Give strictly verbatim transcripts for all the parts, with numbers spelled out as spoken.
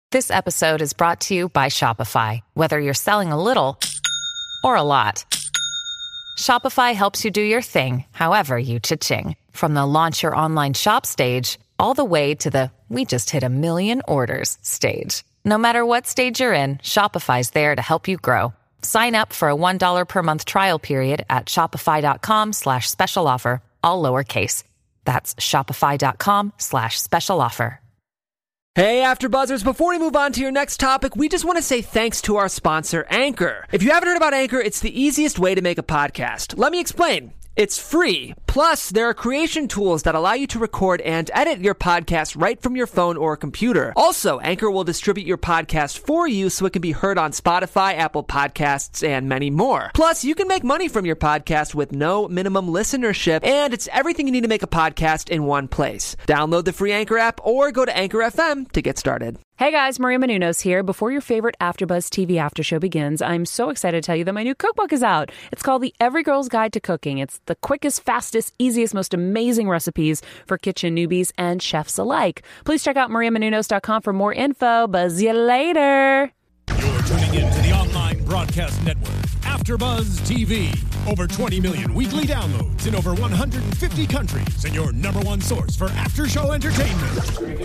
This episode is brought to you by Shopify. Whether you're selling a little or a lot, Shopify helps you do your thing, however you cha-ching. From the launch your online shop stage, all the way to the we just hit a million orders stage. No matter what stage you're in, Shopify's there to help you grow. Sign up for a one dollar per month trial period at shopify.com slash special offer, all lowercase. That's shopify.com slash special offer. Hey, AfterBuzzers, before we move on to your next topic, we just want to say thanks to our sponsor, Anchor. If you haven't heard about Anchor, it's the easiest way to make a podcast. Let me explain. It's free. Plus, there are creation tools that allow you to record and edit your podcast right from your phone or computer. Also, Anchor will distribute your podcast for you so it can be heard on Spotify, Apple Podcasts, and many more. Plus, you can make money from your podcast with no minimum listenership, and it's everything you need to make a podcast in one place. Download the free Anchor app or go to Anchor F M to get started. Hey guys, Maria Menounos here. Before your favorite AfterBuzz T V after show begins, I'm so excited to tell you that my new cookbook is out. It's called The Every Girl's Guide to Cooking. It's the quickest, fastest, easiest, most amazing recipes for kitchen newbies and chefs alike. Please check out maria menounos dot com for more info. Buzz you later. You're tuning in to the online broadcast network, AfterBuzz T V. Over twenty million weekly downloads in over one hundred fifty countries, and your number one source for after-show entertainment.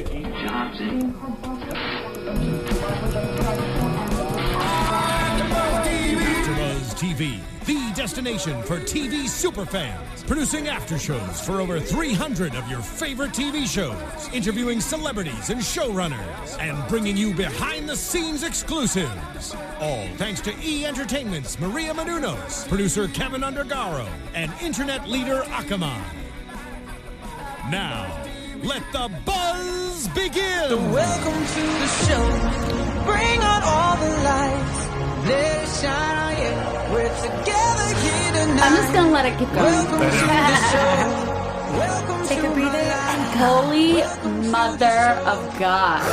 AfterBuzz T V, the destination for T V superfans, producing after-shows for over three hundred of your favorite T V shows, interviewing celebrities and showrunners, and bringing you behind-the-scenes exclusives. All thanks to E! Entertainment's Maria Menounos, producer Kevin Undergaro, and internet leader Akamai. Now, let the buzz begin! So welcome to the show. Bring on all the lights. Let it shine on you. We're together here tonight. I'm just gonna let it keep going. Welcome to the show. Welcome Take to a breather. my life. Holy mother of God.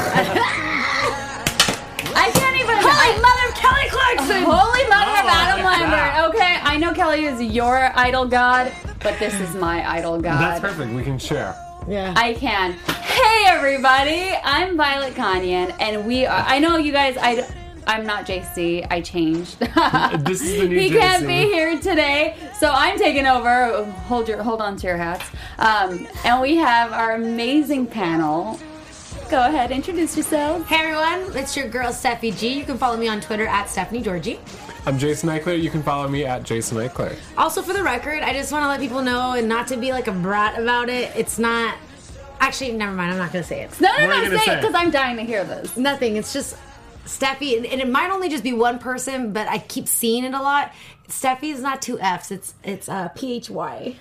I can't even. Holy I, mother of Kelly Clarkson! Holy mother Oh, of Adam I like Lambert. Okay, I know Kelly is your idol god, but this is my idol god. That's perfect. We can share. Yeah. I can. Hey everybody, I'm Violet Kanyan, and we are. I know you guys. I. I'm not J C. I changed. This is the new He J C. can't be here today, so I'm taking over. Hold your, hold on to your hats. Um, and we have our amazing panel. Go ahead, introduce yourself. Hey everyone, it's your girl Steffi G. You can follow me on Twitter at Stephanie Georgie. I'm Jason Eichler. You can follow me at Jason Eichler. Also, for the record, I just want to let people know, and not to be like a brat about it, it's not. Actually, never mind. I'm not gonna say it. No, no, What are no, you gonna say it say? because I'm dying to hear this. Nothing. It's just Steffi, and and it might only just be one person, but I keep seeing it a lot. Steffi is not two F's. It's it's uh, P H Y.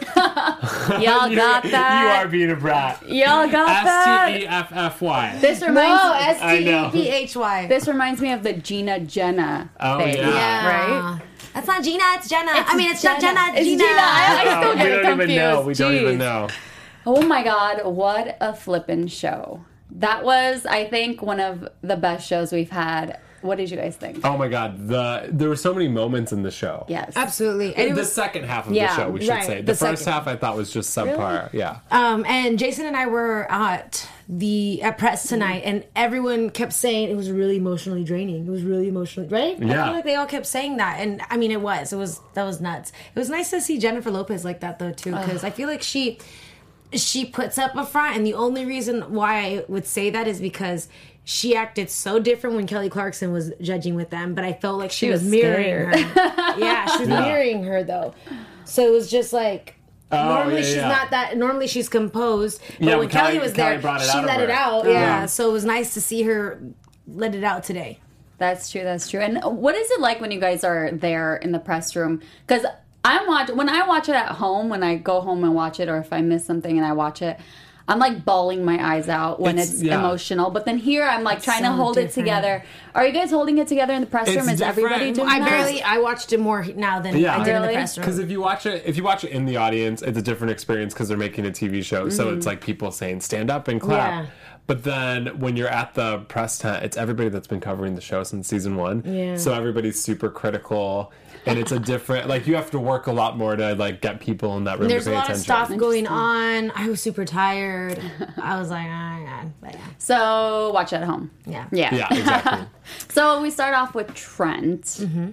Y'all You- got that? You are being a brat. Y'all got S that? T E F F Y. This No, reminds S I T know. E P H Y. this reminds me of the Gina Jenna Oh, thing. yeah. Yeah. Right? That's not Gina. It's Jenna. I mean, it's not Jenna. Jenna. It's It's Gina. Gina. I- I Oh, still we get don't confused. even know. We don't Jeez. even know. Oh my God, what a flippin' show. That was, I think, one of the best shows we've had. What did you guys think? Oh my God, the there were so many moments in the show. Yes. Absolutely. And it The was, second half of Yeah, the show, we should right, say. the The, first second. half I thought was just subpar. Yeah. Um, and Jason and I were at the at press tonight, and everyone kept saying it was really emotionally draining. It was really emotionally right. I Yeah. feel like they all kept saying that, and I mean, it was. It was that was nuts. It was nice to see Jennifer Lopez like that though too, because I feel like she she puts up a front, and the only reason why I would say that is because she acted so different when Kelly Clarkson was judging with them, but I felt like she, She was, was mirroring scared. her. Yeah, she was Yeah. mirroring her though. So it was just like. Oh, normally yeah, she's yeah. not that. Normally she's composed, but Yeah, when when Kelly, Kelly- was Kelly there, brought it she out of let her. it out. Yeah. Yeah, so it was nice to see her let it out today. That's true. That's true. And what is it like when you guys are there in the press room? Because I watch when I watch it at home. When I go home and watch it, or if I miss something and I watch it, I'm like bawling my eyes out when it's, It's- yeah. emotional. But then here, I'm like trying to so hold it different. together. Are you guys holding it together in the press It's room? Is different. everybody doing I that? barely. I watched it more now than Yeah. I did in Really? the press room. Because if you watch it, if you watch it in the audience, it's a different experience because they're making a T V show. So Mm-hmm. it's like people saying "stand up" and clap. Yeah. But then when you're at the press tent, it's everybody that's been covering the show since season one. Yeah. So everybody's super critical. And it's a different, like, you have to work a lot more to, like, get people in that room There's to a pay lot attention. of stuff going on. I was super tired. I was like, oh my God. But yeah. So watch it at home. Yeah. Yeah. Yeah, exactly. So we start off with Trent. Mm-hmm.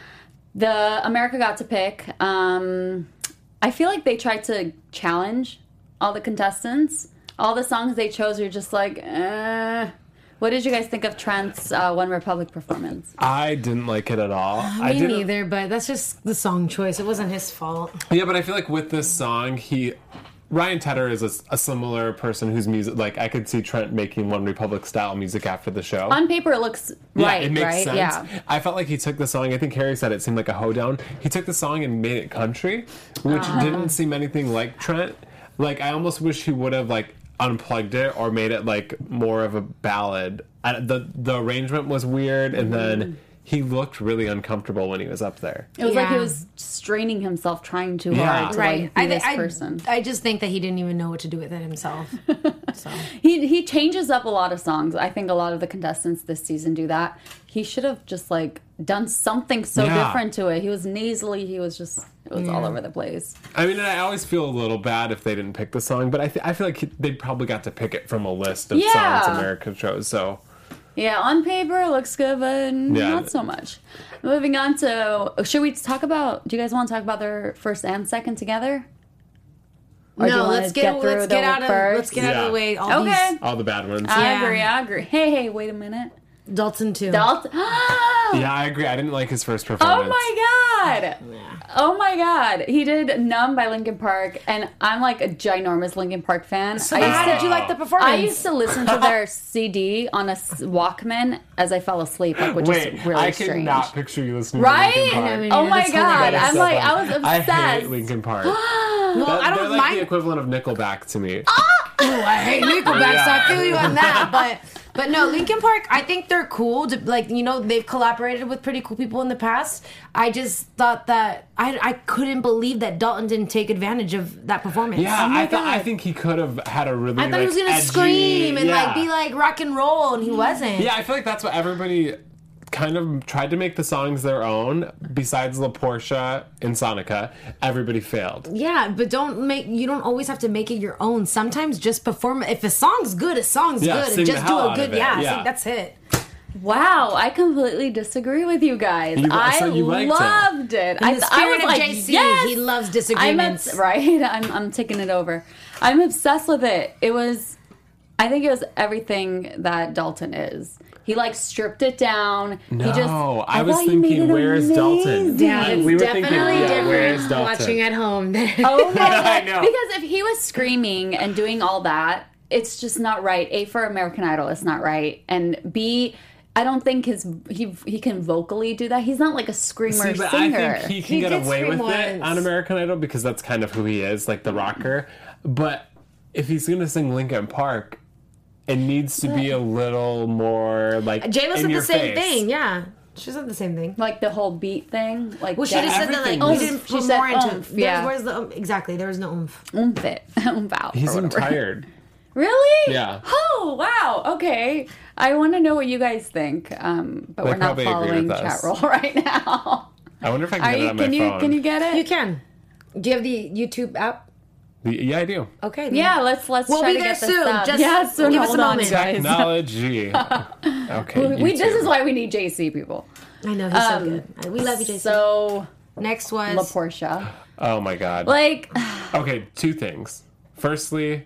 The America Got to Pick. Um, I feel like they tried to challenge all the contestants. All the songs they chose are just like, eh. What did you guys think of Trent's uh, One Republic performance? I didn't like it at all. I Me didn't, neither, but that's just the song choice. It wasn't his fault. Yeah, but I feel like with this song, he... Ryan Tedder is a, a similar person whose music... Like, I could see Trent making One Republic style music after the show. On paper, it looks Yeah, right, it makes right? sense. Yeah. I felt like he took the song, I think Harry said it seemed like a hoedown. He took the song and made it country, which Uh-huh. didn't seem anything like Trent. Like, I almost wish he would have, like, unplugged it or made it, like, more of a ballad. I, the, the arrangement was weird, and then he looked really uncomfortable when he was up there. It was like he Yeah. was straining himself, trying too Yeah. hard to Right. like, be I, this I, person. I just think that he didn't even know what to do with it himself. So He he changes up a lot of songs. I think a lot of the contestants this season do that. He should have just like done something so Yeah. different to it. He was nasally. He was just it was all over the place. I mean, and I always feel a little bad if they didn't pick the song, but I, th- I feel like he, they probably got to pick it from a list of Yeah. songs America chose, so... Yeah, on paper it looks good, but Yeah. not so much. Moving on to should we talk about? Do you guys want to talk about their first and second together? Or do you no, wanna let's get, through let's the get out of first? let's get out of Yeah. the way. All Okay. these All the bad ones. I Yeah. agree. I agree. Hey, hey, wait a minute. Dalton too. Dalton. Yeah, I agree. I didn't like his first performance. Oh my god! Oh my god! He did "Numb" by Linkin Park, and I'm like a ginormous Linkin Park fan. So I then used how to, did you like the performance? I used to listen to their C D on a s- Walkman as I fell asleep, like which Wait, is really I strange. cannot picture you listening Right? to Linkin Park. I mean, Oh my that's god! hilarious. I'm like, I was I obsessed. hate Linkin Park. well, That- I don't they're like mind. the equivalent of Nickelback to me. Oh, I hate Nickelback, so I Yeah. feel you on that. But but no, Linkin Park, I think they're cool. To, like, you know, they've collaborated with pretty cool people in the past. I just thought that I, I couldn't believe that Dalton didn't take advantage of that performance. Yeah, Oh my I thought I God. think he could have had a really. I thought like, he was gonna edgy- scream and yeah. like be like rock and roll, and he wasn't. Yeah, I feel like that's what everybody kind of tried to make the songs their own. Besides La Portia and Sonica, everybody failed. Yeah, but don't make you don't always have to make it your own. Sometimes just perform. If a song's good, a song's Yeah, good, sing and the just do hell a out good. of it, Yeah, yeah. sing- that's it. Wow, I completely disagree with you guys. You- I so you liked it. loved it. In I, the th- I spirit was of like, J C, yes! he loves I'm disagreements. obs- right. I'm I'm taking it over. I'm obsessed with it. It was, I think it was everything that Dalton is. He like stripped it down. No, he just, I, was thought he made thinking, it where's Dalton? amazing. Yeah, it's we were definitely thinking, yeah, different where's Dalton? watching at home. Oh my god! I know. Because if he was screaming and doing all that, it's just not right. A, for American Idol, it's not right, and B, I don't think his he he can vocally do that. He's not like a screamer See, but singer. I think he can He get did away with scream it once. on American Idol because that's kind of who he is, like the rocker. But if he's going to sing Linkin Park, it needs to be a little more like J-Lo in said your the same face. thing. Yeah, she said the same thing. Like the whole beat thing, like Well, she that- just said that like everything. we Oomph. didn't She put said more into. oomph, There's- yeah. Where's the oomph? Exactly? There was no oomph. oomph it, oomph out. He's or even whatever. tired. Really? Yeah. Oh wow. Okay. I want to know what you guys think, um, but They we're not probably agree following with chat us. roll right now. I wonder if I can Are get you? it on my Can you? phone. Can you get it? You can. Do you have the YouTube app? Yeah, I do. Okay. then. Yeah. Let's let's. We'll try be to there get this soon. up. Just yeah, soon. give us Hold a on, moment. guys. Technology. Okay. We, this YouTube. is why we need J C people. I know he's Um, so good. We love you, Jason. So Next was La Portia, Oh my god. like, Okay, two things. Firstly,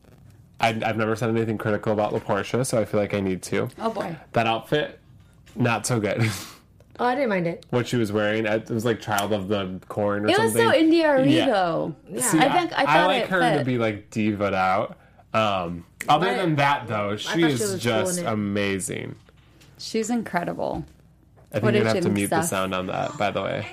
I, I've never said anything critical about La Portia, so I feel like I need to. oh boy. That outfit, not so good. Oh, I didn't mind it. What she was wearing, it was like Child of the Corn or It was something. so India Yeah. Rigo. See, I think I thought I like it her fit. to be like diva'd out. Um, other Right. than that, though, she thought she is was cool just in it. amazing. She's incredible. I think What you're did gonna have to Jim mute the Seth- sound on that, by the way.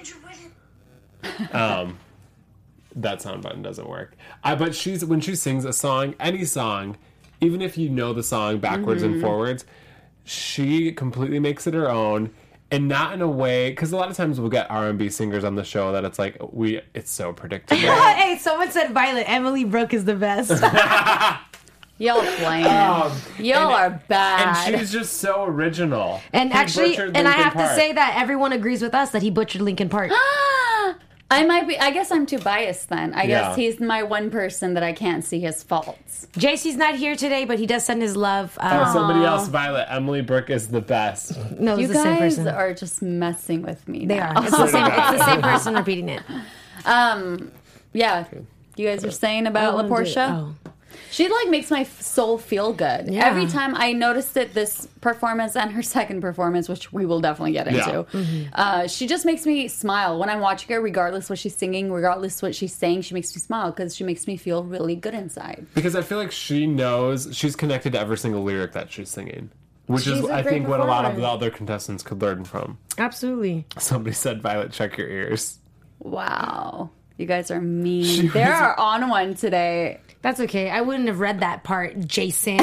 Um, that sound button doesn't work. I but she's when she sings a song, any song, even if you know the song backwards Mm-hmm. and forwards, she completely makes it her own, and not in a way because a lot of times we'll get R and B singers on the show that it's like we it's so predictable. Hey, someone said Violet. Emily Brooke is the best. Y'all playing. Um, Y'all and- are bad. And she's just so original. And He actually, butchered and I Linkin have Park. to say that everyone agrees with us that he butchered Linkin Park. I might be. I guess I'm too biased then. I Yeah. guess he's my one person that I can't see his faults. J C's not here today, but he does send his love. Oh, Uh, somebody else, Violet. Emily Brooke is the best. no, You it's the same guys person. are just messing with me. They now. are. It's the, same, it's the same person repeating it. Um, yeah. You guys are saying about La Portia? Oh. She like makes my f- soul feel good. Yeah. Every time I noticed it, this performance and her second performance, which we will definitely get into, Yeah. Mm-hmm. uh, she just makes me smile when I'm watching her. Regardless what she's singing, regardless what she's saying, she makes me smile because she makes me feel really good inside. Because I feel like she knows, she's connected to every single lyric that she's singing. Which She's is, a I great think, what a lot of performer. the other contestants could learn from. Absolutely. Somebody said, Violet, check your ears. Wow, you guys are mean. She They was- are on one today. That's okay. I wouldn't have read that part, Jason.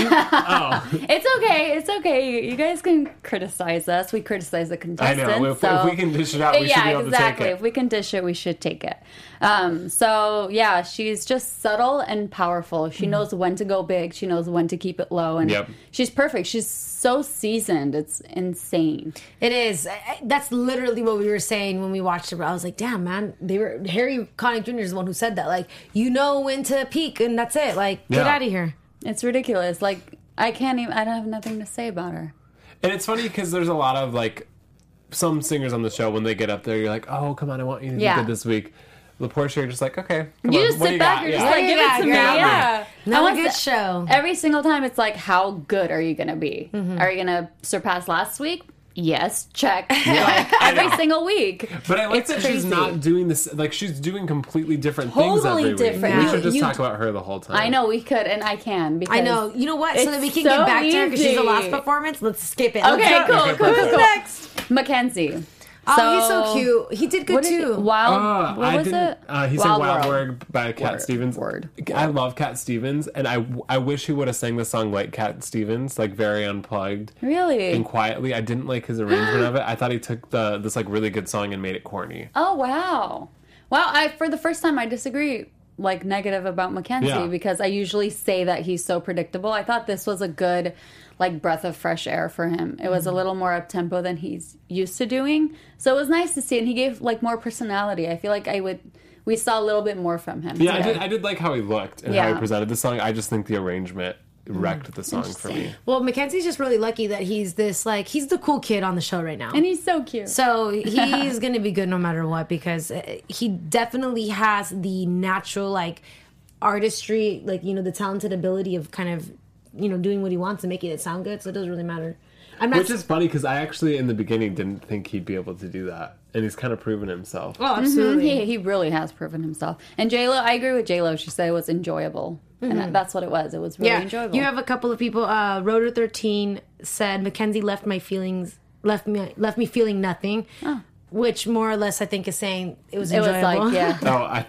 It's okay. It's okay. You guys can criticize us. We criticize the I contestants. know. If, so. if we can dish it out, we yeah, should be able exactly. to take If it. we can dish it, we should take it. Um, so yeah, she's just subtle and powerful. She knows when to go big. She knows when to keep it low, and Yep. she's perfect. She's so seasoned. It's insane. It is. I- I- That's literally what we were saying when we watched it. I was like, damn, man. They were Harry Connick Junior is the one who said that. Like, you know when to peak, and that's it. Like, get Yeah. out of here. It's ridiculous. Like I can't even. I don't have nothing to say about her. And it's funny because there's a lot of, like, some singers on the show, when they get up there, you're like, oh, come on, I want you to do Yeah. good this week. La Portia, you're just like, okay, come You on. just what do sit you back. got? You're Yeah. just like, Yeah, give yeah, it to me. yeah. Yeah. Another I want good to- show. Every single time, it's like, how good are you going to be? Are you going to surpass last week? Yes, check. Like every single week. But I like It's that she's crazy. not doing this. Like, she's doing completely different things Totally every week. different. We You- should just you- talk about her the whole time. I know we could, and I can. Because I know. You know what? So It's that we can so get back to her because she's the last easy. performance. Let's skip it. Okay, Let's go. cool, cool, cool, cool. Next. Mackenzie. Oh, he's so cute. He did good What did too. he- Wild. Uh, what I was didn't, it? Uh, he Wild said Wild World. Word by Cat Word, Stevens. word, I word. love Cat Stevens, and I, I wish he would have sang the song like Cat Stevens, like very unplugged Really? and quietly. I didn't like his arrangement of it. I thought he took the this like really good song and made it corny. Oh wow, wow! I for the first time I disagree, like negative about Mackenzie Yeah. because I usually say that he's so predictable. I thought this was a good, like breath of fresh air for him. It was a little more up tempo than he's used to doing, so it was nice to see. And he gave like more personality. I feel like I would. We saw a little bit more from him. Yeah, I today. did. I did like how he looked and how Yeah. he presented the song. I just think the arrangement wrecked the song for me. Well, Mackenzie's just really lucky that he's this, like, he's the cool kid on the show right now. And he's so cute. So he's going to be good no matter what because uh, he definitely has the natural, like, artistry, like, you know, the talented ability of kind of, you know, doing what he wants and making it sound good. So it doesn't really matter. I'm not. Which is funny because I actually in the beginning didn't think he'd be able to do that, and he's kind of proven himself. oh, absolutely. He, he really has proven himself. And J Lo, I agree with J Lo. She said it was enjoyable, and that, that's what it was. It was really Yeah, enjoyable. you have a couple of people. Uh, Rotor thirteen said Mackenzie left my feelings, left me, left me feeling nothing, which more or less I think is saying it was it was enjoyable. like yeah, Oh, I,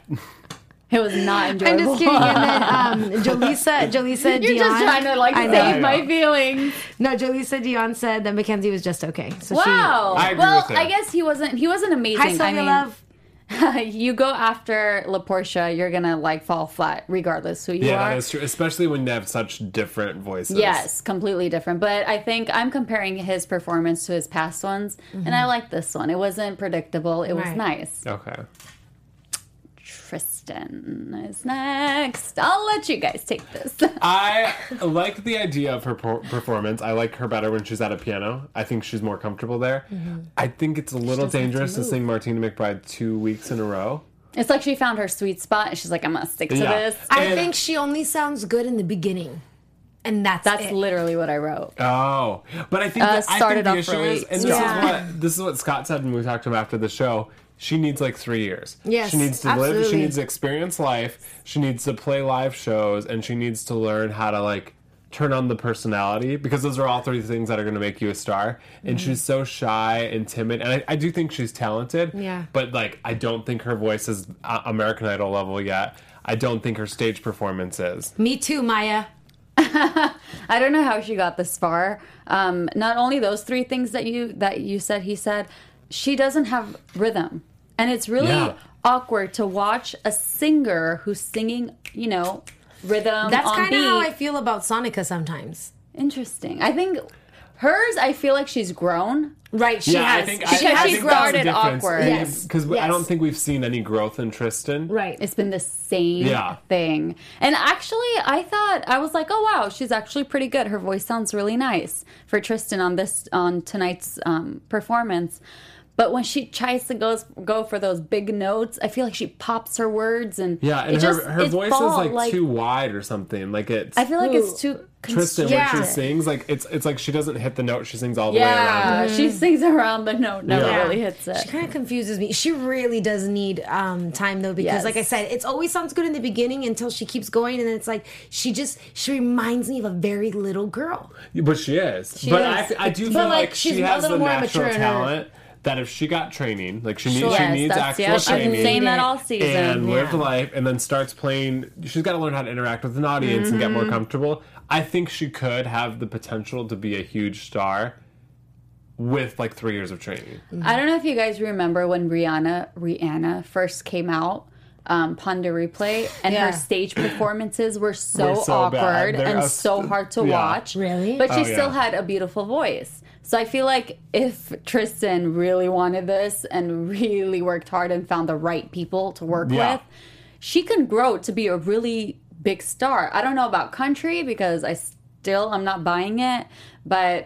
it was not I'm enjoyable. just kidding. And then um, Jolisa, Jolisa You're Dion. just trying to like I know. save my feelings. No, Jolisa Dion said that Mackenzie was just okay. So Wow. I agree well, with her. I guess he wasn't. He wasn't amazing. she. Hi, Sylvia I mean, Love. you go after La Portia, you're gonna like fall flat, regardless who you yeah, are. that is true. Especially when they have such different voices. Yes, completely different. But I think I'm comparing his performance to his past ones, and I like this one. It wasn't predictable. It was Right. nice. Okay. Tristan is next. I'll let you guys take this. I like the idea of her per- performance. I like her better when she's at a piano. I think she's more comfortable there. I think it's a little dangerous to, sing Martina McBride two weeks in a row. It's like she found her sweet spot, and she's like, "I'm gonna stick to Yeah. this." I And- think she only sounds good in the beginning, and that's That's it. literally what I wrote. Oh, but I think Uh, that, I started think the off issue really is, and this strong. is what this is what Scott said when we talked to him after the show. She needs like three years. Yes, she needs to live. She absolutely. needs to experience life. She needs to play live shows, and she needs to learn how to like turn on the personality because those are all three things that are going to make you a star. And Mm-hmm. she's so shy and timid, and I, I do think she's talented. Yeah. but like I don't think her voice is uh, American Idol level yet. I don't think her stage performance is. Me too, Maya. I don't know how she got this far. Um, not only those three things that you that you said, he said, she doesn't have rhythm, and it's really Yeah. awkward to watch a singer who's singing, you know, rhythm. That's on kind of beat. how I feel about Sonica sometimes. Interesting. I think hers. I feel like she's grown. Right, she yeah, has. I think, Because I, I she think that's the started difference. awkward. Yes. Because I Yes. don't think we've seen any growth in Tristan. Right. It's been the same Yeah. thing. And actually, I thought I was like, oh wow, she's actually pretty good. Her voice sounds really nice for Tristan on this on tonight's um, performance. But when she tries to go go for those big notes, I feel like she pops her words and Yeah, and it her, just, her it voice fall, is like, too wide or something. Like it's I feel like Ooh. it's too Tristan constricted. when she sings, like it's it's like she doesn't hit the note, she sings all the way around. Yeah, it. she sings around the note, never Yeah. really hits it. She kind of confuses me. She really does need um, time though, because Yes. like I said, it always sounds good in the beginning until she keeps going, and then it's like she just she reminds me of a very little girl. But she is. She but is. I, I do But, feel like, like, she's she a has little the more natural mature in her- talent that if she got training, like she needs, Sure. she Yes, needs that's- actual yeah, she's been training. saying that all season. and lived Yeah. life, and then starts playing. She's got to learn how to interact with an audience and get more Mm-hmm. comfortable. I think she could have the potential to be a huge star with like three years of training. I don't know if you guys remember when Rihanna Rihanna first came out. Um, Ponder Replay and Yeah. her stage performances were so, Were so awkward bad. They're and a- so hard to yeah. watch. Really? But she Oh, still yeah. had a beautiful voice. So I feel like if Tristan really wanted this and really worked hard and found the right people to work Yeah. with, she can grow to be a really big star. I don't know about country because I still I'm not buying it, but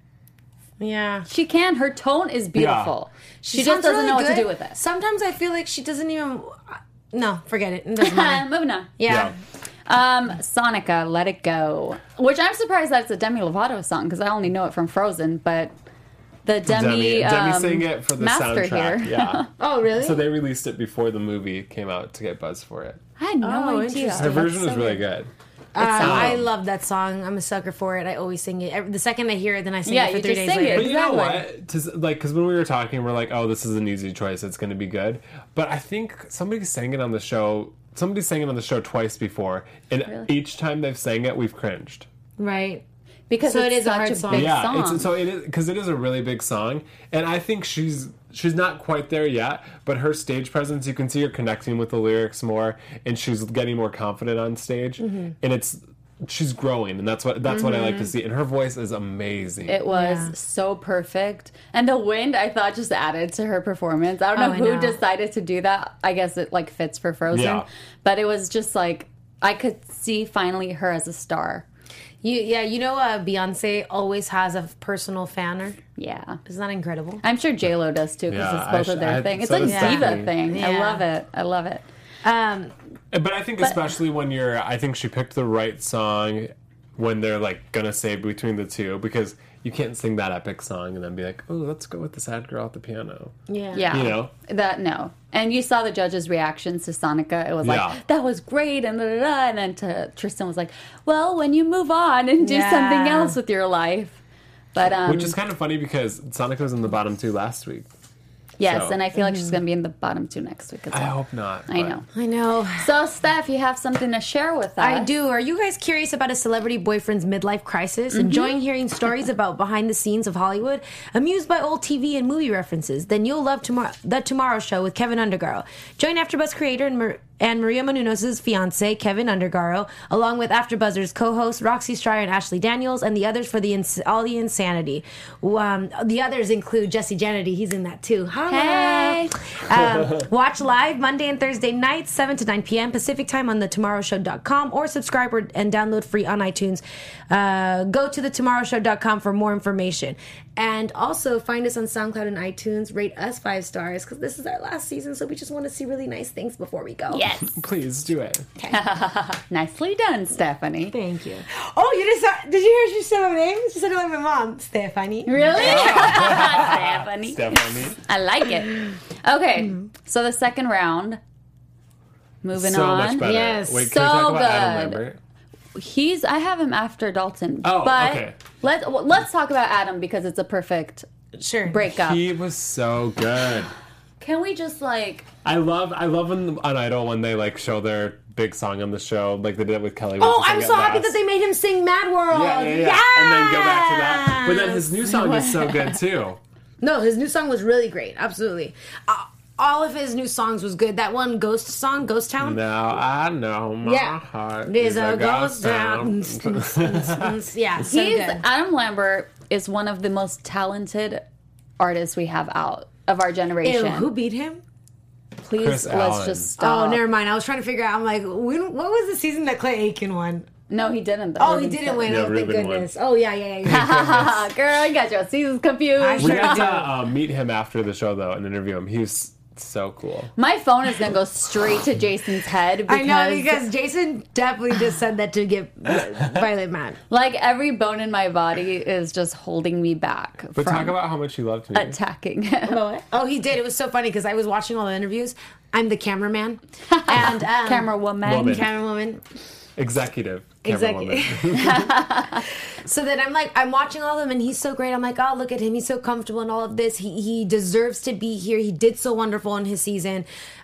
Yeah. she can. Her tone is beautiful. She, just sounds doesn't really know what to good. do with it. Sometimes I feel like she doesn't even. No, forget it. It doesn't matter. Moving on. Yeah. Um, Sonica, Let It Go. Which I'm surprised that it's a Demi Lovato song because I only know it from Frozen, but the Demi, Demi, Demi um, sang it for the master soundtrack. here. Yeah. Oh, really? So they released it before the movie came out to get buzz for it. I had no Oh, idea. interesting. Her That's version so was really weird. good. Uh, I Um, love that song. I'm a sucker for it. I always sing it. Every, the second I hear it, then I sing Yeah, it for you three just days sing later. it. But you know Exactly. what? To, like, because when we were talking, we're like, "Oh, this is an easy choice. It's going to be good." But I think somebody sang it on the show. Somebody sang it on the show twice before, and each time they've sang it, we've cringed. Right. Because So it's it is a such hard a song. big yeah, song. it's so it is because it is a really big song, and I think she's she's not quite there yet. But her stage presence, you can see her connecting with the lyrics more, and she's getting more confident on stage, Mm-hmm. and it's. She's growing, and that's what that's what I like to see. And her voice is amazing. It was Yeah. so perfect. And the wind, I thought, just added to her performance. I don't know Oh, I who know. decided to do that. I guess it like fits for Frozen. Yeah. But it was just like I could see finally her as a star. You, yeah, you know, uh, Beyonce always has a personal fanner. Yeah. Isn't that incredible? I'm sure J-Lo does too, because Yeah, it's both I of sh- their I- thing. It's so like a does diva Stephanie. thing. I Yeah. love it. I love it. Um, But I think especially when you're, I think she picked the right song when they're like gonna say between the two, because you can't sing that epic song and then be like, oh, let's go with the sad girl at the piano. yeah. Yeah. You know? That, no. And you saw the judges' reactions to Sonica. It was Yeah. like, that was great. And, da, da, da. And then to Tristan was like, well, when you move on and do Yeah. something else with your life. But, um, Which is kind of funny because Sonic was in the bottom two last week. yes. so- And I feel like she's going to be in the bottom two next week as I well. hope not. I but- know. I know. So, Steph, you have something to share with us. I do. Are you guys curious about a celebrity boyfriend's midlife crisis? Mm-hmm. Enjoying hearing stories about behind the scenes of Hollywood? Amused by old T V and movie references? Then you'll love tomorrow, The Tomorrow Show with Kevin Undergaro. Join AfterBuzz creator and, Mar- and Maria Menounos' fiance, Kevin Undergaro, along with AfterBuzzers co-hosts Roxy Stryer and Ashley Daniels, and the others for the ins- all the insanity. Um, the others include Jesse Jannety. He's in that too. Holla. Hey. Um, watch live Monday and Thursday nights, seven to nine p.m. Pacific time on the tomorrow show dot com, or subscribe or, and download free on iTunes. Uh, go to the tomorrow show dot com for more information. And also find us on SoundCloud and iTunes. Rate us five stars because this is our last season, so we just want to see really nice things before we go. Yes. Please do it. Nicely done, Stephanie. Thank you. Oh, you just saw, did you hear she said my name? She said it like my mom, Stephanie. Really? Stephanie. Stephanie. I like it. Okay, so the second round. Moving so on. much better. Yes. Wait, can we So talk about Adam good. Lambert? He's. I have him after Dalton. Oh, but okay. Let's well, let's talk about Adam because it's a perfect Sure. breakup. He was so good. Can we just like? I love I love when on Idol when they like show their big song on the show, like they did it with Kelly. Oh, with the I'm Sing so It happy Last. that they made him sing Mad World. Yeah, yeah, yeah. And then go back to that. But then his new song is so good too. No, his new song was really great. Absolutely. Uh, all of his new songs was good. That one Ghost song, Ghost Town. Now I know my Yeah. heart There's is a a ghost ghost town. town. Yeah, so He's good. Adam Lambert is one of the most talented artists we have out of our generation. Ew, who beat him? Please, Chris let's Allen. just stop. Oh, never mind. I was trying to figure out. I'm like, when, what was the season that Clay Aiken won? No, he didn't. Though. Oh, he Ruben didn't said. win. Yeah, oh, thank Ruben won. goodness. Oh, yeah, yeah, yeah. Girl, I got your seasons confused. I We sure got do. to uh, meet him after the show though and interview him. He was so cool. My phone is gonna go straight to Jason's head because, I know, because Jason definitely just said that to get Violet mad. like every bone in my body is just holding me back But from talk about how much he loved me. attacking him. Oh, he did. It was so funny because I was watching all the interviews. I'm the cameraman. And um, Camera woman. Woman. camerawoman. Executive. Exactly. Camerawoman. So then I'm like, I'm watching all of them, and he's so great. I'm like, oh, look at him. He's so comfortable in all of this. He he deserves to be here. He did so wonderful in his season.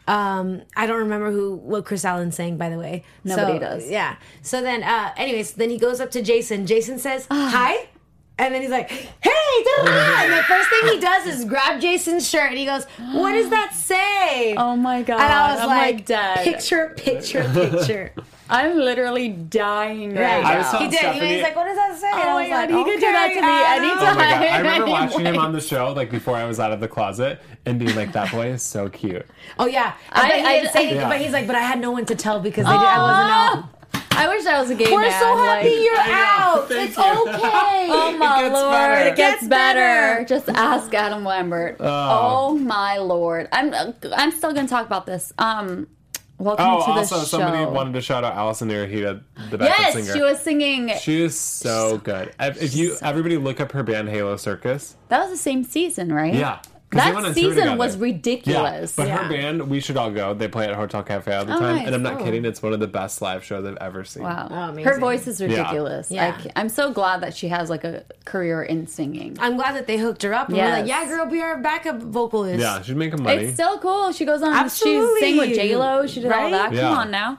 Um, I don't remember who what Chris Allen sang, by the way. Nobody So, does. Yeah. So then, uh, anyways, then he goes up to Jason. Jason says, hi. And then he's like, hey, da-da-da. And the first thing he does is grab Jason's shirt, and he goes, what does that say? Oh my god! And I was I'm like, like dead. picture, picture, picture. I'm literally dying right Right. I was now. telling He did. Stephanie- He was like, what does that say? And Oh I my was god, like, he could do that to okay, me Adam. anytime. Oh my god! I remember Anyway. watching him on the show, like before I was out of the closet, and being like, "That boy is so cute." Oh yeah, I- I, but he I- didn't say anything, Yeah. but he's like, but I had no one to tell because they did, I wasn't out. I wish I was a gay We're man. so happy like, you're I know. out. Thank It's you. okay. Oh my gets lord! better. It gets Gets better. better. Just ask Adam Lambert. Oh. Oh, my lord! I'm I'm still gonna talk about this. Um, welcome Oh, to the also show. somebody wanted to shout out Allison Irahita, the backup yes, singer. she was singing. She is so good. If if you everybody look up her band Halo Circus. That was the same season, right? Yeah. 'Cause they went That on tour season together. was Yeah, ridiculous. but Yeah. her band, We Should All Go. They play at Hotel Cafe all the Oh, time, nice. and I'm not Oh. kidding. It's one of the best live shows I've ever seen. Wow. Oh, amazing. Her voice is ridiculous. Yeah. I ca- I'm so glad that she has like a career in singing. I'm glad that they hooked her up. And Yes. we're like, yeah, girl, be our backup vocalist. Yeah, she's making money. It's still cool. She goes on. Absolutely. She sang with J Lo. She did all Right? that. Come Yeah. on now.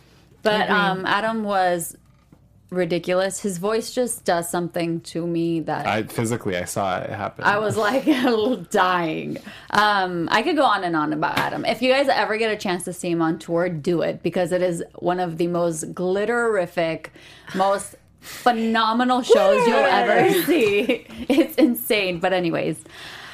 But Agreed. um, Adam was ridiculous. His voice just does something to me that I, I physically, I saw it happen. was like dying. Um, I could go on and on about Adam. If you guys ever get a chance to see him on tour, do it because it is one of the most glitterific, most phenomenal shows you'll ever see. It's insane. But anyways,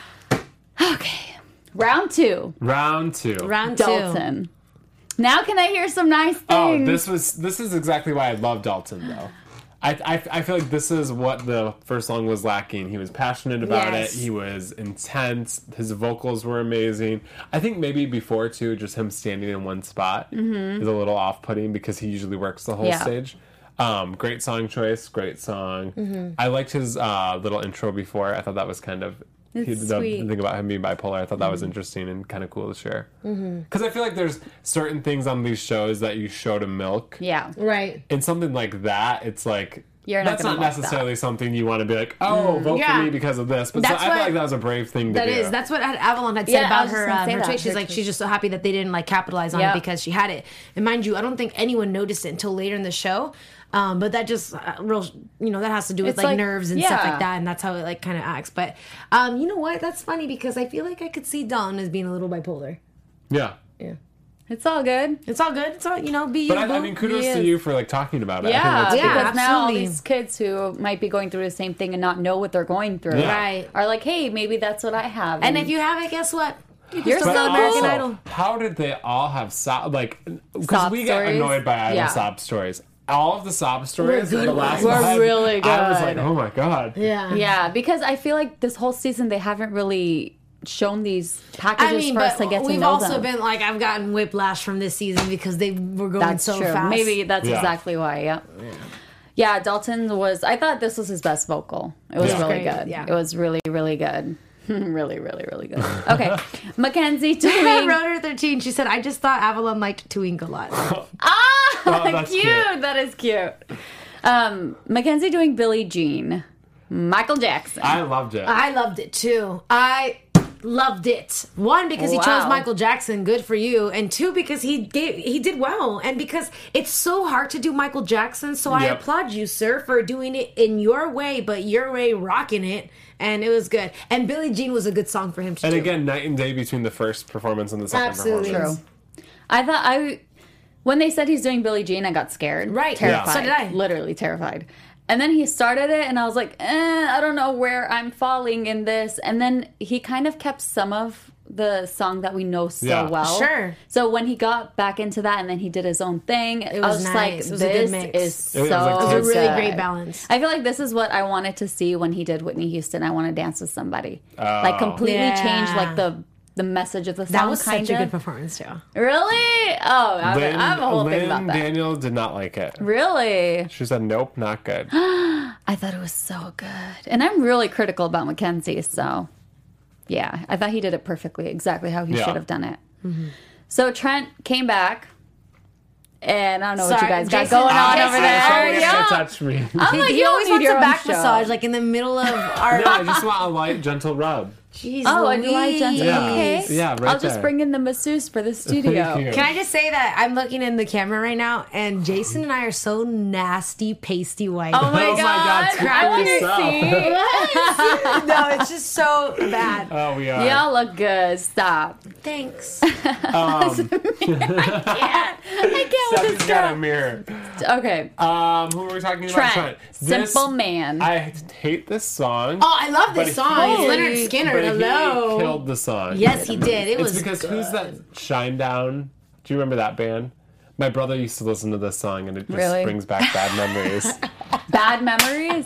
okay, round two. round two. Round two. Dalton. Now can I hear some nice Oh, things? this was this is exactly why I love Dalton though. I, I, I feel like this is what the first song was lacking. He was passionate about Yes. it. He was intense. His vocals were amazing. I think maybe before too, just him standing in one spot is a little off-putting because he usually works the whole Mm-hmm. Yeah. stage. Um, great song choice, great song. Mm-hmm. I liked his uh, little intro before. I thought that was kind of It's he, the sweet. thing about him being bipolar. I thought that was interesting and kind of cool to share. Because I feel like there's certain things on these shows that you show to milk. yeah. Right. And something like that, it's like You're not that's gonna not milk necessarily something you want to be like, oh, vote Yeah. for me because of this. But so That's I feel what- like that was a brave thing to That do. is. That's what Avalon had said Yeah, I about was just her, gonna um, say her that. tweet. She's Her like, tweet. she's just so happy that they didn't like capitalize on Yeah. it because she had it. And mind you, I don't think anyone noticed it until later in the show. Um, but that just uh, real, you know, that has to do with It's like, like- nerves and stuff yeah. like that, and that's how it like kind of acts. But um, you know what? That's funny because I feel like I could see Dawn as being a little bipolar. yeah. Yeah, It's all good. it's all good. It's all you know. Be But you, I, I boo. mean, kudos He to is. you for like talking about it. I Yeah, think that's Yeah, because now all absolutely. these kids who might be going through the same thing and not know what they're going through Yeah. Right. are like, hey, maybe that's what I have. And if you have it, guess what? You can You're still But so go American cool. Idol. how did they all have sob like? Because Sob we get stories? annoyed by idol Yeah. sob stories. All of the sob stories, Were good the last ones. Were one, really I was like, good. oh my god. Yeah. yeah, because I feel like this whole season they haven't really shown these packages I mean, for us but to get to we've know also them. been like, I've gotten whiplash from this season because they were going That's so true. fast. Maybe that's Yeah. exactly why. Yeah. Yeah, Dalton was. I thought this was his best vocal. It was Yeah. really Great, good. yeah. It was really, really good. really, really, really good. Okay, Mackenzie I doing. wrote her thirteen. She said, I just thought Avalon liked Twink a lot. Ah, Oh, that's cute. cute. That is cute. Um, Mackenzie doing Billie Jean. Michael Jackson. I loved it. I loved it too. I loved it. One, because he Wow. chose Michael Jackson, good for you, and two, because he gave he did well, and because it's so hard to do Michael Jackson. So I Yep. applaud you, sir, for doing it in your way, but your way, rocking it, and it was good. And Billie Jean was a good song for him to And do. again, night and day between the first performance and the second Absolutely. performance. True. I thought I, when they said he's doing Billie Jean, I got scared. Right. Terrified. Yeah. So did I. Literally terrified. And then he started it, and I was like, eh, I don't know where I'm falling in this. And then he kind of kept some of the song that we know so Yeah. well. Sure. So when he got back into that, and then he did his own thing, it was was just nice. like, It was a good this mix. is It was so like It was a really good. great balance. I feel like this is what I wanted to see when he did Whitney Houston. I want to dance with somebody. Like completely Yeah. change like the the message of the song. That was kind such a of. good performance, too. Really? Oh, I, Lynn, I have a whole Lynn thing about that. Daniel did not like it. Really? She said, nope, not good. I thought it was so good. And I'm really critical about Mackenzie, so yeah, I thought he did it perfectly, exactly how he Yeah. should have done it. So Trent came back, and I don't know what Sorry, you guys got Jason- going on Jason- over there. Someone Yeah. to touch me. I'm He, like, he you always don't wants need a your back own show. massage, like in the middle of our. No, I just want a light, gentle rub. Jeez, Oh, I do like Louise. gentle. Yeah. Okay. Yeah, right I'll just there. bring in the masseuse for the studio. Thank you. Can I just say that I'm looking in the camera right now, and Jason and I are so nasty, pasty white. Oh my Oh my God, god! I want yourself. to see. no, it's just so bad. Oh, we are. Y'all look good. Stop. Thanks. Um, I can't with Seth this has got a stuff. mirror. Okay. Um, who were we talking about? Trent. Trent. Simple Man. I hate this song. Oh, I love this But song. he- It's Leonard Skinner. but Hello. he killed the song. Yes, he did. It It's was because good. who's that Shine Down? Do you remember that band? My brother used to listen to this song, and it just Really? brings back bad memories. Bad memories.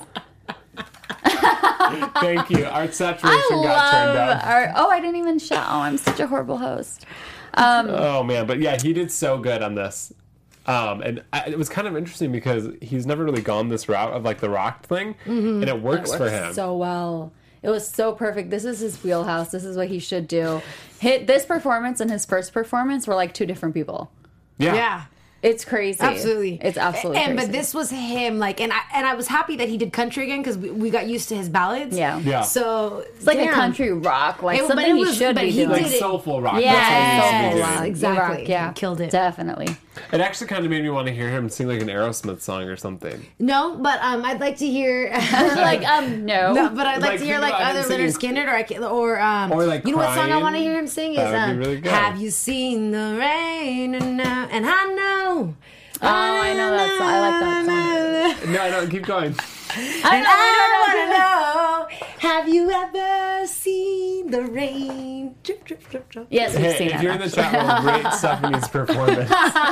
Thank you. Our saturation I got turned love down. our. Oh, I didn't even shout. Oh, I'm such a horrible host. Um, Oh man, but yeah, he did so good on this. Um, and I, it was kind of interesting because he's never really gone this route of like the rock thing, and it works it for works him. so well. It was so perfect. This is his wheelhouse. This is what he should do. Hit this performance and his first performance were like two different people. yeah. Yeah. It's crazy. Absolutely, It's absolutely And crazy. but this was him, like, and I and I was happy that he did country again because we, we got used to his ballads. Yeah. Yeah. So it's like damn. a country rock, like It- but something it he was- should but be he doing. Like did it. soulful rock. Yeah, That's what he needs to be Yes, doing. exactly. Rock, yeah, He killed it. Definitely. It actually kind of made me want to hear him sing like an Aerosmith song or something. No, but um, I'd like to hear. like um no. No, but I'd like, Like, to hear think like about him other singing- Leonard Skinner or I can, or um Or, like, you know what song I Crying? want to hear him sing is That would um be really good. Have you seen the rain and now and I know. Oh, I know that song. I like that song. No, no, keep going. I And I want to know, have you ever seen the rain? Drip, drip, drip, drip. Yes, we've Hey, seen if it. you're in the chat room, rate Stephanie's performance.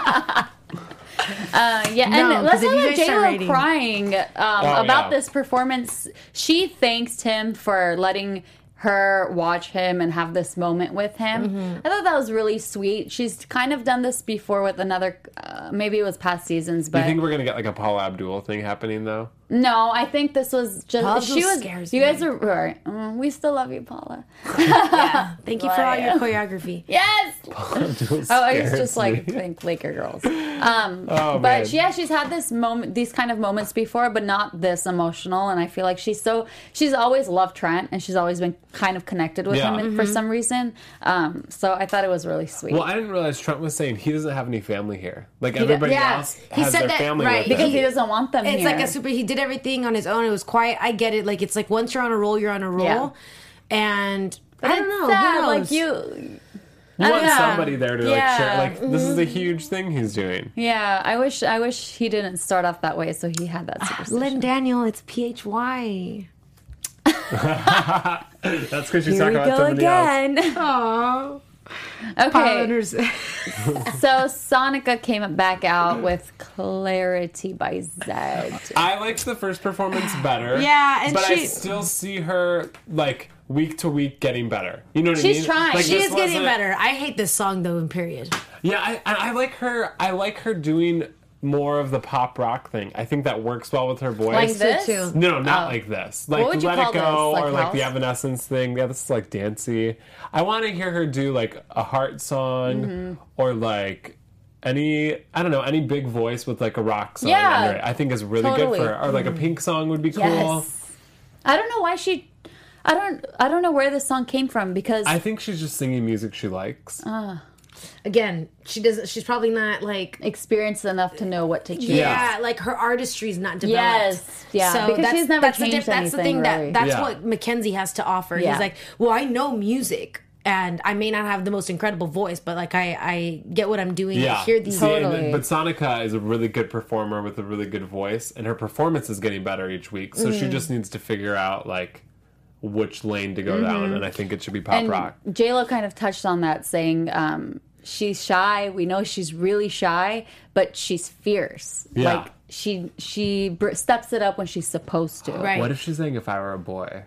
Uh, yeah, No, and let's 'cause if talk you about guys start J-Lo rating- crying um, Oh, about yeah. this performance. She thanked him for letting her watch him and have this moment with him. Mm-hmm. I thought that was really sweet. She's kind of done this before with another, uh, maybe it was past seasons, Do but you think we're gonna get like a Paula Abdul thing happening though? no, I think this was just Paula she Abdul was. scares You me. guys are right. Mm, we still love you, Paula. Yeah. Thank you for all your Like- choreography. Yes. Abdul Oh, I scares just like me. think Laker girls. Um, Oh, but man. yeah, she's had this moment, these kind of moments before, but not this emotional. And I feel like she's so she's always loved Trent, and she's always been kind of connected with Yeah. him for some reason. Um, so I thought it was really sweet. Well, I didn't realize Trent was saying he doesn't have any family here. Like d- everybody yeah. else He has said their that- family right, with because them. he doesn't want them It's here. like a super. He did everything on his own. It was quiet. I get it. Like it's like once you're on a roll, you're on a roll. Yeah. And But I don't it's know. sad, Who knows? like you. You want Yeah. somebody there to like Yeah. share. Like this is a huge thing he's doing. Yeah, I wish I wish he didn't start off that way, so he had that superstition. Lynn Daniel, it's P H Y. That's because she's Here we talking about go somebody else. again. Aww. Okay, so Sonica came back out with Clarity by Zed. I liked the first performance better. Yeah, and but I she- still see her like week to week getting better. You know what I She's mean? trying. Like, She this is getting wasn't- better. I hate this song though. In period. Yeah, I, I I like her. I like her doing more of the pop rock thing. I think that works well with her voice. Like this? too. No, no, not Oh. like this. Like would you Let call It Go this? Like or like the house? Evanescence thing. Yeah, this is like dancey. I want to hear her do like a heart song Mm-hmm. or like any I don't know any big voice with like a rock song Yeah, under it. I think is really totally. good for her. Or like a Pink song would be cool. Yes. I don't know why she. I don't I don't know where this song came from because I think she's just singing music she likes. Uh, Again, she does. She's probably not like experienced enough to know what to choose. Yeah, like her artistry is not developed. Yes, yeah, So because that's, she's never that's changed the diff- That's the anything, thing really. that that's Yeah. what Mackenzie has to offer. Yeah. He's like, well, I know music, and I may not have the most incredible voice, but like I, I get what I'm doing. Yeah. I hear these. See, and- Totally. but Sonica is a really good performer with a really good voice, and her performance is getting better each week. So Mm-hmm. she just needs to figure out like which lane to go Mm-hmm. down, and I think it should be pop And rock. J-Lo kind of touched on that, saying um, she's shy. We know she's really shy, but she's fierce. Yeah. Like she she br- steps it up when she's supposed to. Right. What if she's saying "If I Were a Boy"?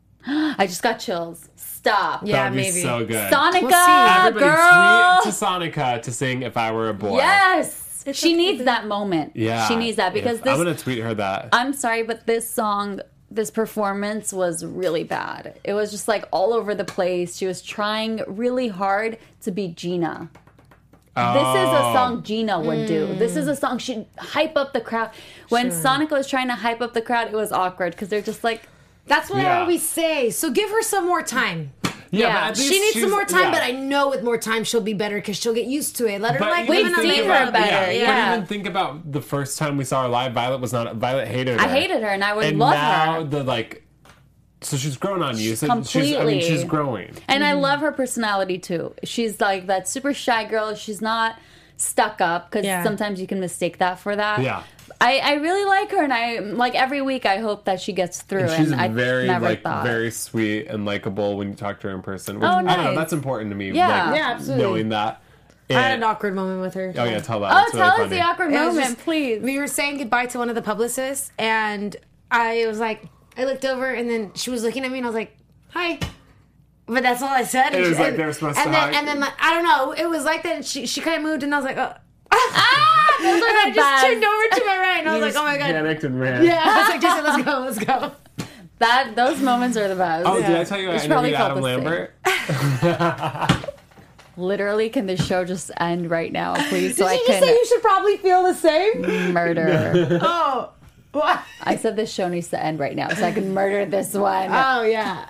I just got chills. Stop. Yeah, That'd be maybe. so good. Sonica, We'll see. Everybody girl. tweet to Sonica to sing "If I Were a Boy." Yes, she needs that moment. Yeah, she needs that because If- this. I'm gonna tweet her that. I'm sorry, but this song, this performance was really bad. It was just like all over the place. She was trying really hard to be Gina. This is a Oh. song Gina would do. This is a song she'd hype up the crowd. When Sonica was trying to hype up the crowd, it was awkward because they're just like, That's what I Yeah. always say. So give her some more time. Yeah, Yeah. but at least She needs she's- some more time, yeah. but I know with more time she'll be better because she'll get used to it. Let her But like even We've live in think seen a her about- better, yeah. But even think about the first time we saw her live. Violet was not. Violet hated her. I hated her and I would and love now her. the like. So she's grown on you. So she's. I mean, Completely. she's growing. And I love her personality too. She's like that super shy girl. She's not stuck up because Yeah. sometimes you can mistake that for that. Yeah. I, I really like her, and I like every week. I hope that she gets through. And she's and I very never like thought. very sweet and likable when you talk to her in person. Which, Oh, I don't know. nice. That's important to me. Yeah. like, Yeah, absolutely. Knowing that. I had And- an awkward moment with her. Oh yeah, tell that. Oh, It's tell really us funny. the awkward It was moment, just- please. We were saying goodbye to one of the publicists, and I was like, I looked over, and then she was looking at me, and I was like, "Hi," but that's all I said. It And was she- like and, they were supposed and to then, hug. And then like, I don't know, it was like that. And she she kind of moved, and I was like, "Oh." Ah, those are And I the just best. turned over to my right, and I was You like, "Oh my just god!" Panicked and ran. Yeah, I was like, "Jason, let's go, let's go." That those moments are the best. Oh, did I tell you I You should probably interviewed felt Adam the same. Lambert? Literally, can this show just end right now, please, so Did I you just say can you should probably feel the same? murder? Oh, what? I said this show needs to end right now, so I can murder this one. Oh yeah.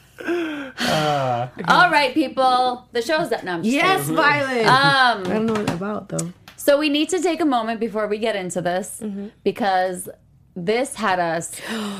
All right, people, the show's done. No, I'm just Yes, kidding. Violet. Um, I don't know what it's about though. So we need to take a moment before we get into this Mm-hmm. because this had us.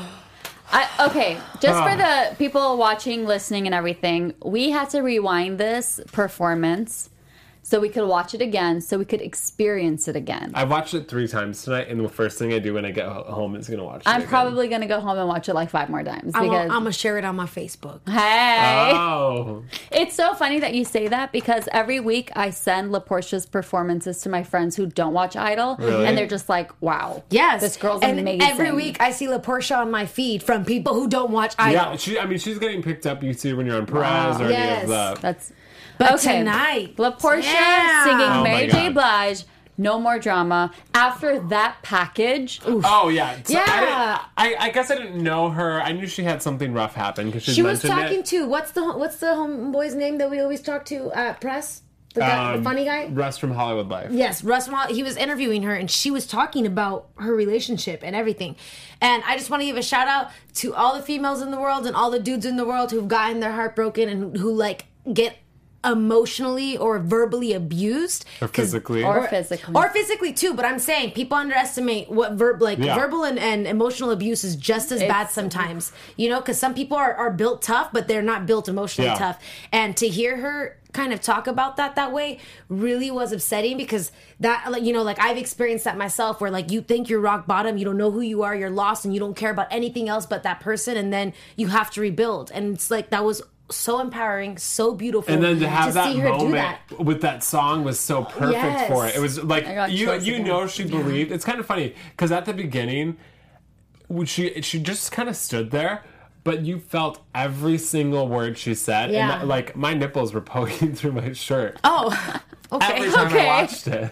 I, okay, just for the people watching, listening, and everything, we had to rewind this performance so we could watch it again, so we could experience it again. I watched it three times tonight, and the first thing I do when I get ho- home is gonna watch it. I'm again. probably gonna go home and watch it like five more times I'm because gonna share it on my Facebook. hey, Oh, it's so funny that you say that because every week I send LaPortia's performances to my friends who don't watch Idol, Really? and they're just like, "Wow, Yes, this girl's and amazing." every week I see LaPortia on my feed from people who don't watch Idol. yeah. She, I mean, she's getting picked up. You see her when you're on Perez or any Yes. of the. That's But okay. tonight, LaPortia damn. singing Oh my Mary J. God. Blige, No More Drama. After that package, Oh yeah, So Yeah. I, didn't- I, I guess I didn't know her. I knew she had something rough happen because She was mentioned talking it. to what's the what's the homeboy's name that we always talk to at press? The, guy, Um, the funny guy. Russ from Hollywood Life. Yes, Russ. Mall- He was interviewing her, and she was talking about her relationship and everything. And I just want to give a shout out to all the females in the world and all the dudes in the world who've gotten their heart broken and who like get emotionally or verbally abused Or 'Cause- physically. or physically. or physically too. But I'm saying people underestimate what verb like Yeah. verbal and, and emotional abuse is just as bad It's- sometimes. You know, because some people are, are built tough, but they're not built emotionally Yeah. tough. And to hear her kind of talk about that that way really was upsetting because that like you know like I've experienced that myself where like you think you're rock bottom, you don't know who you are, you're lost, and you don't care about anything else but that person, and then you have to rebuild. And it's like that was so empowering, so beautiful. And then to have that see her do moment that. with that song was so perfect Yes. for it. It was like I got you chills you again. know she believed. It's kind of funny because at the beginning, when she she just kind of stood there, but you felt every single word she said, Yeah. and that, like my nipples were poking through my shirt Oh, okay. every time okay. I watched it.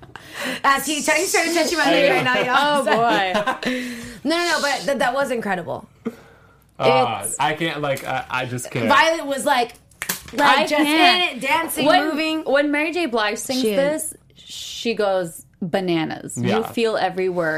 As he, he's trying to touch you on the right now, y'all. oh boy, No, no, no, but th- that was incredible. Uh, It's- I can't like I, I just can't. Violet was like, like I just can't. in it, dancing, when, moving. When Mary J. Blige sings She is. this, she goes bananas. Yeah. You feel every word.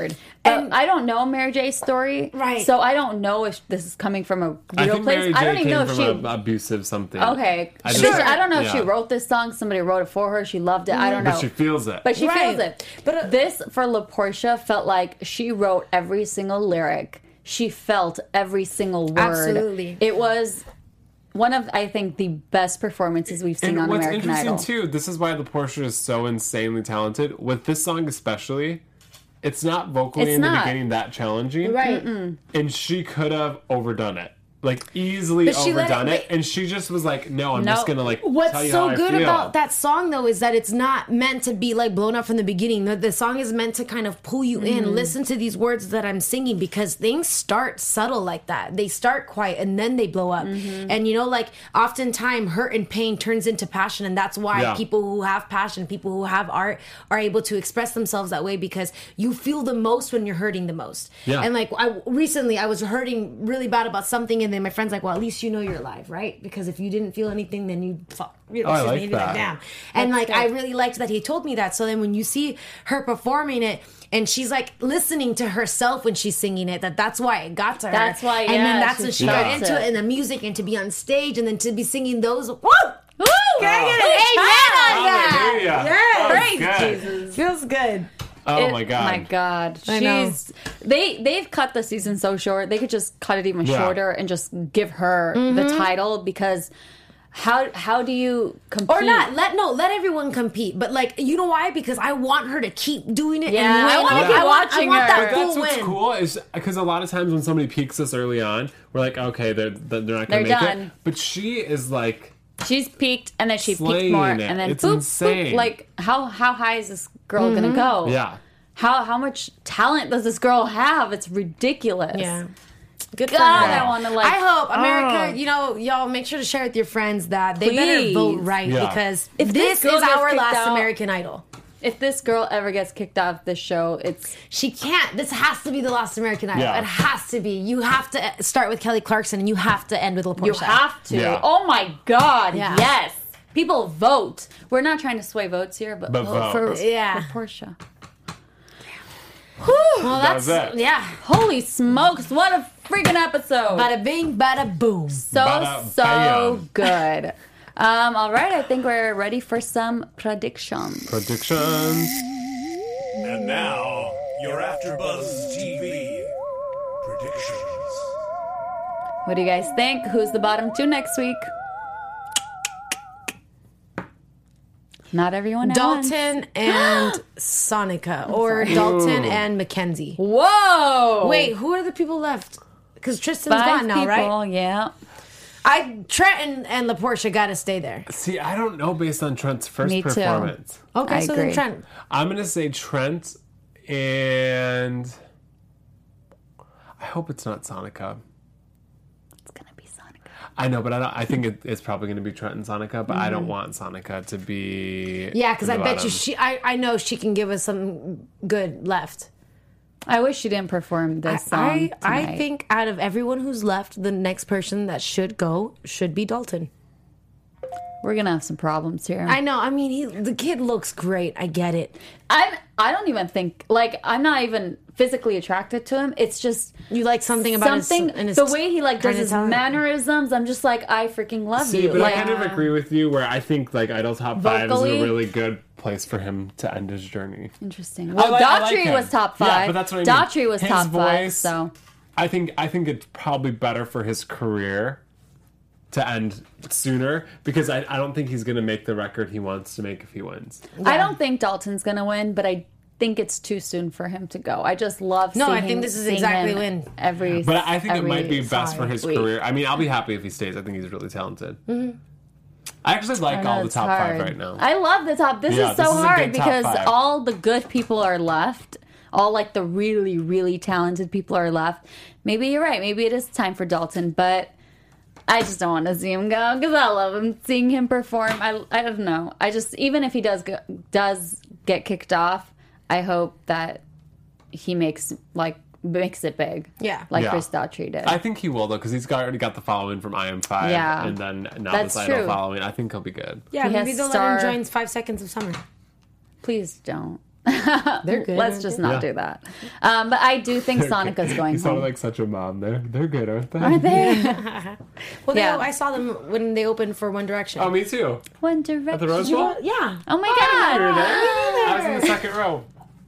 But And- I don't know Mary J's story, Right. So I don't know if this is coming from a real I think place. Mary J I don't even came know if from she. a, abusive something. Okay, I Sure. just- I don't know if she yeah. wrote this song. Somebody wrote it for her. She loved it. I don't know. But she feels it. But she Right. feels it. But, uh, this for LaPortia felt like she wrote every single lyric. She felt every single word. Absolutely. It was one of, I think, the best performances we've seen And on what's American interesting Idol. too, this is why LaPortia is so insanely talented. With this song especially, it's not vocally It's in the not. beginning that challenging. Right. And she could have overdone it. Like easily But she let overdone it- it, and she just was like, "No, I'm No. just gonna like What's tell you so how good I feel." about that song though is that it's not meant to be like blown up from the beginning. The, the song is meant to kind of pull you Mm-hmm. in. Listen to these words that I'm singing because things start subtle like that. They start quiet and then they blow up. Mm-hmm. And you know, like oftentimes hurt and pain turns into passion, and that's why Yeah. people who have passion, people who have art, are able to express themselves that way because you feel the most when you're hurting the most. Yeah. And like I recently, I was hurting really bad about something, and then my friend's like, "Well, at least you know you're alive, right? Because if you didn't feel anything, then you fuck." You know, Oh, I excuse like me, you'd be that. damn. And like, good. I really liked that he told me that. So then when you see her performing it, and she's like listening to herself when she's singing it, that that's why it got to her. That's why, and yeah, then that's she when she felt got into it. it, and the music, and to be on stage, and then to be singing those. Woo! Woo! Can I get an amen on that? Hallelujah. Yes. That was Praise good. Jesus. Feels good. Oh It- my god. My God. I know. She's they they've cut the season so short. They could just cut it even Yeah. shorter and just give her Mm-hmm. the title because how how do you compete? Or not. Let no. Let everyone compete. But like, you know why? Because I want her to keep doing it. Yeah, and win. I wanna Like, keep I want, watching I want her. that But that's full what's win. cool is because a lot of times when somebody peaks us early on, we're like, okay, they're they're not They're gonna make done. it. But she is like, She's peaked and then she peaked Slaying more it. and then It's boop, insane. boop. Like how how high is this girl gonna go? yeah. How how much talent does this girl have? It's ridiculous. Yeah. Good for God, her. I wanna, like- I hope America. Oh. You know, y'all make sure to share with your friends that they Please. better vote right Yeah. because If this this girl is gets our kicked last out- American Idol. If this girl ever gets kicked off this show, it's She can't. This has to be the last American Idol. Yeah. It has to be. You have to start with Kelly Clarkson, and you have to end with LaPortia. you have to. Yeah. Oh my God. Yeah. Yes. People vote. We're not trying to sway votes here, but, But vote vote. for Yeah. Portia. Well, That was that's it. yeah. Holy smokes! What a freaking episode! Bada bing, bada boom. so Bada so bam. good. Um, all right, I think we're ready for some predictions. Predictions. And now, your AfterBuzz T V predictions. What do you guys think? Who's the bottom two next week? Not everyone. at once. Dalton and Sonica, or Dalton and Mackenzie. Whoa! Wait, who are the people left? Because Tristan's five gone now, people. right? Yeah. I Trent and, and LaPortia got to stay there. See, I don't know based on Trent's first Me too. performance. Okay, I so agree. then Trent. I'm gonna say Trent, and I hope it's not Sonica. It's gonna be Sonic. I know, but I don't. I think it, it's probably gonna be Trent and Sonica, but I don't want Sonica to be. Yeah, because in I the bet bottom. you she. I, I know she can give us some good left. I wish she didn't perform this song. I I tonight. think out of everyone who's left, the next person that should go should be Dalton. we're gonna have some problems here. I know. I mean, he the kid looks great. I get it. I I don't even think like I'm not even physically attracted to him. It's just You like something about something his, and his the way he like does kind of his talent. mannerisms. I'm just like I freaking love See, you. but Like I kind of agree with you where I think like Idol Top Five Vocally? is a really good place for him to end his journey. interesting. Well, like- I like Daughtry him. was top five. Yeah, but that's what I mean. Daughtry was His top five. voice- So I think I think it's probably better for his career to end sooner because I, I don't think he's going to make the record he wants to make if he wins. I don't think Dalton's gonna win, but I think it's too soon for him to go. I just love. No, I seeing- think this is seeing exactly him when. every. But I think it every might be best for his week. career. I mean, I'll be happy if he stays. I think he's really talented. I actually like I know, all the it's top hard. five right now. I love the top. This Yeah, is so this is a hard good top because five. all the good people are left. All like the really, really talented people are left. Maybe you're right. Maybe it is time for Dalton, but I just don't want to see him go because I love him. Seeing him perform, I, I don't know. I just even if he does go, does get kicked off, I hope that he makes like makes it big. Yeah. like Yeah. Chris Daughtry did. I think he will though because he's got, already got the following from I M five, Yeah. and then now That's this Idol true. following. I think he'll be good. Yeah, He maybe has they'll star- let him join Five Seconds of Summer. Please don't. They're good. Let's aren't just they? not Yeah. do that. Um, but I do think Sonic is going You sounded home. like such a mom there. They're good, aren't they? Aren't they? Well, they, Yeah. I saw them when they opened for One Direction. Oh, me too. One Direction. At the Rose You Bowl? were- yeah. Oh my You were god. there? I was in the second row.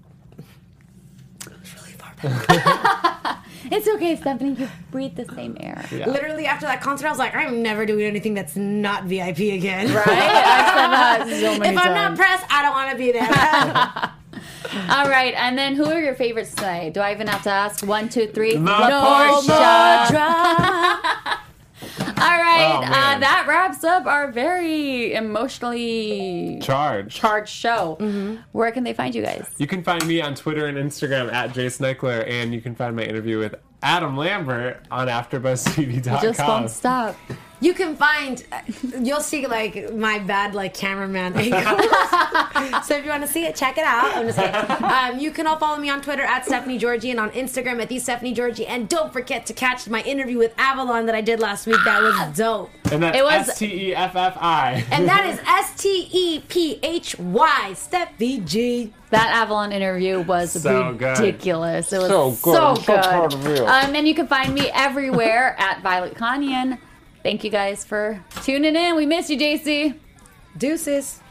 It's okay, Stephanie. You breathe the same air. Yeah. Literally after that concert, I was like, I'm never doing anything that's not V I P again. Right? I've said that so many If I'm not times. pressed, I don't want to be there. All right, and then who are your favorites tonight? Do I even have to ask? One, two, three. The No Porsche. more drama. All right, Oh, uh, man. that wraps up our very emotionally Charge. charged show. Where can they find you guys? You can find me on Twitter and Instagram at Jay Snickler, and you can find my interview with Adam Lambert on after buzz T V dot com. Just won't stop. You can find, you'll see like my bad like cameraman angles. So if you want to see it, check it out. I'm just kidding. Um, you can all follow me on Twitter at Stephanie Georgie and on Instagram at the Stephanie Georgie. And don't forget to catch my interview with Avalon that I did last week. That was dope. And that's It was- S T E F F I. And that is S T E P H Y, Steffi G. That Avalon interview was So good. ridiculous. It was So so good. I'm good. so proud of you. Um, and you can find me everywhere at Violet Kanyan. Thank you guys for tuning in. We miss you, J C. Deuces.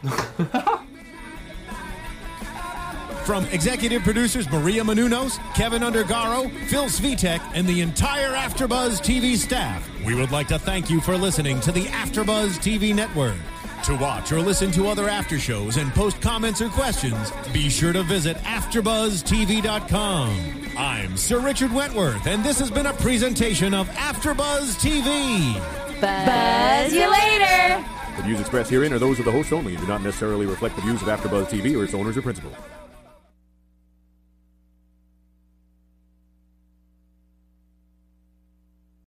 From executive producers Maria Menounos, Kevin Undergaro, Phil Svitek, and the entire AfterBuzz T V staff, we would like to thank you for listening to the AfterBuzz T V network. To watch or listen to other after shows and post comments or questions, be sure to visit after buzz T V dot com. I'm Sir Richard Wentworth, and this has been a presentation of AfterBuzz T V. Buzz you later. The views expressed herein are those of the host only and do not necessarily reflect the views of AfterBuzz T V or its owners or principals.